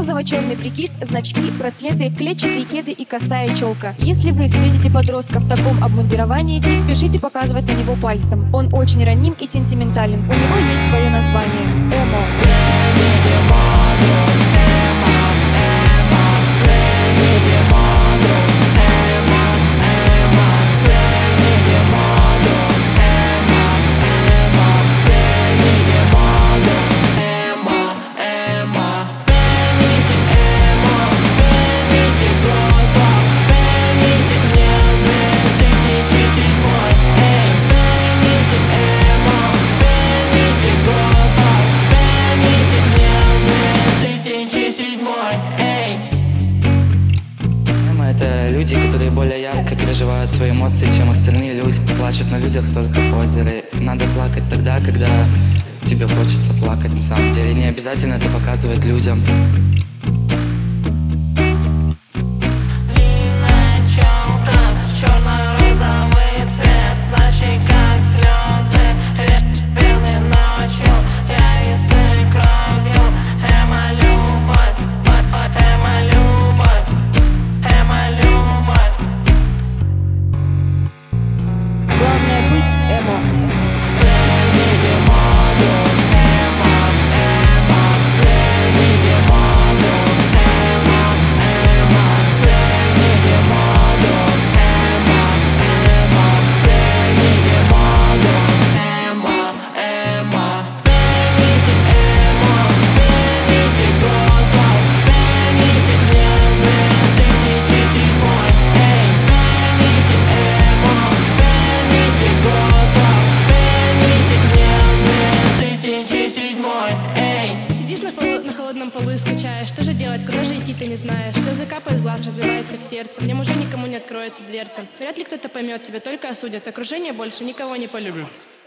розово-черный прикид, значки, браслеты, клетчатые кеды и косая челка. Если вы встретите подростка в таком обмундировании, не спешите показывать на него пальцем. Он очень раним и сентиментален. У него есть свое название – эмо. Это люди, которые более ярко переживают свои эмоции, чем остальные люди. Плачут на людях только в озере. Надо плакать тогда, когда тебе хочется плакать на самом деле. Не обязательно это показывать людям. Главное быть эмо. Сидишь на холодном полу и скучаешь. Что же делать, куда же идти, ты не знаешь. Слезы капают из глаз, разбиваясь как сердце. Мне уже никому не откроется дверца. Вряд ли кто-то поймет тебя, только осудят. Окружение больше никого не полюбит.